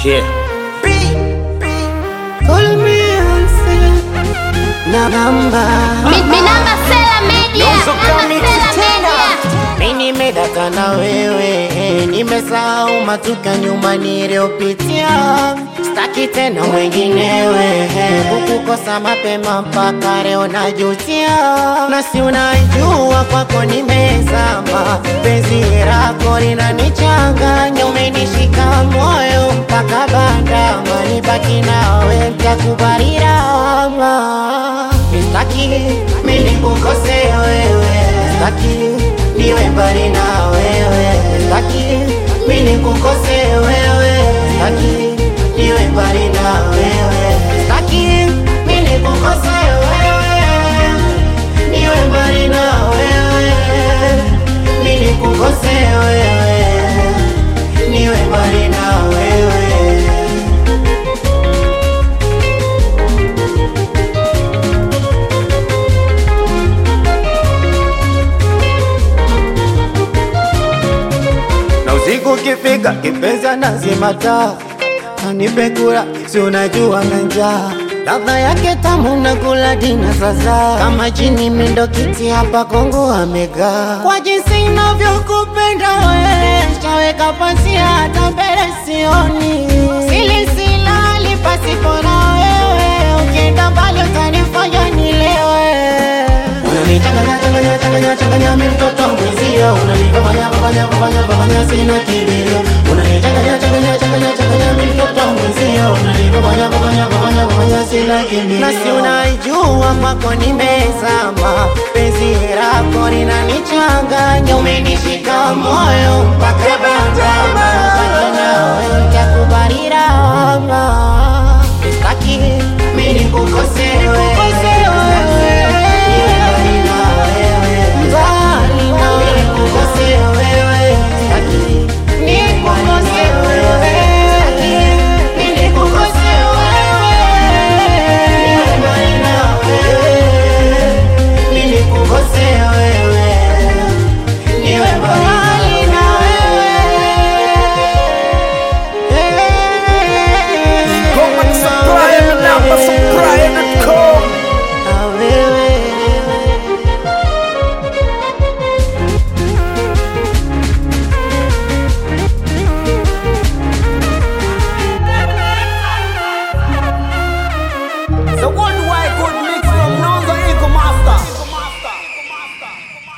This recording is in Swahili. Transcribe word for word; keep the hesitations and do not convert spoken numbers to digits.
Yeah. Call me na namba Minamba Sela Media. Yozo Minamba Kamiti Sela Media. mimi nimedaka na wewe, nimesahau matuka nyuma niliyopitia, sitaki tena mwenginewe, kukukosa mapema mpaka leo najutia, na si unajua kwako nimezama, penzi lako linanichanganya, umenishika moyo mpaka bandama, nibaki nawe nitakubali lawama, sitaki mimi nikukose wewe, sitaki niwe mbali na wewe, sitaki mimi nikukose wewe, sitaki niwe mbali na wewe, sitaki mimi nikukose wewe, niwe mbali na wewe, mimi nikukose wewe, niwe mbali na wewe. Siku kifika kipenza nazima taa, anipe kula si unajua na njaa, ladha yake tamu na kula dina sasa, kama jini mindo kiti hapa Kongo amegaa, kwa jinsi inavyokupenda wewe, shaweka pasi hata mbele sioni, sili silali pasipo na wewe, ukienda mbali utanifanya nilewe, unanichanganya changanya changanya changanya mimi mtoto mwenzio, unanifanya fanya fanya fanya sina kilio, unanichanganya changanya changanya changanya mimi mtoto mwenzio, unanifanya fanya fanya fanya sina kilio, na si unajua kwako nimezama, penzi lako linanichanganya, umenishika moyo mpaka